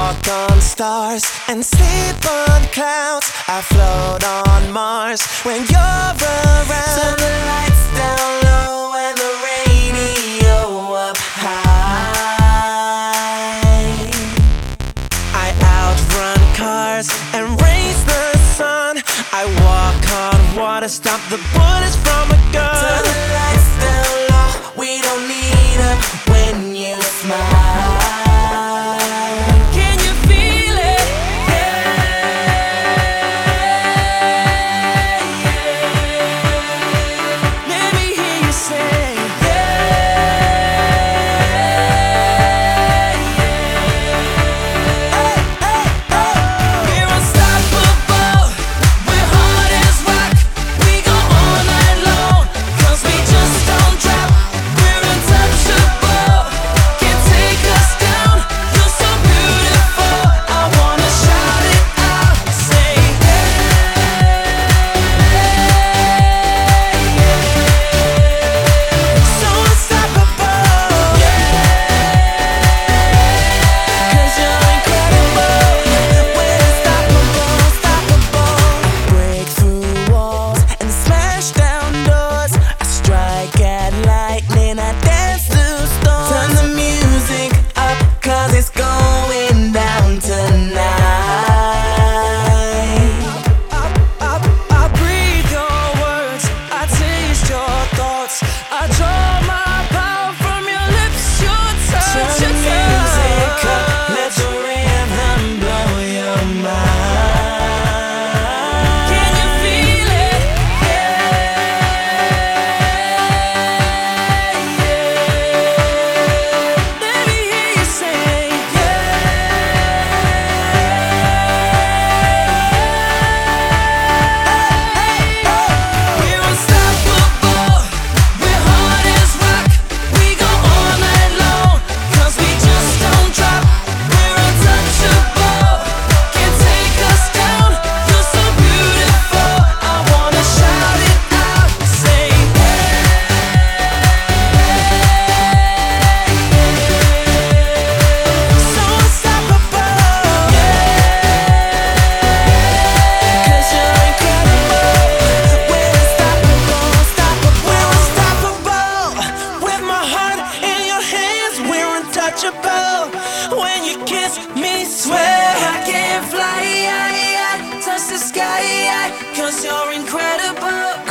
walk on stars and sleep on clouds. I float on Mars when you're around. Turn the lights down low and the radio up high. I outrun cars and race the sun. I walk on water, stop the bullets from a gun. Turn the lights down low, we don't need them when you smile. Can you feel it? Yeah, yeah. Let me hear you say when you kiss me, swear I can fly, touch the sky, 'cause you're incredible.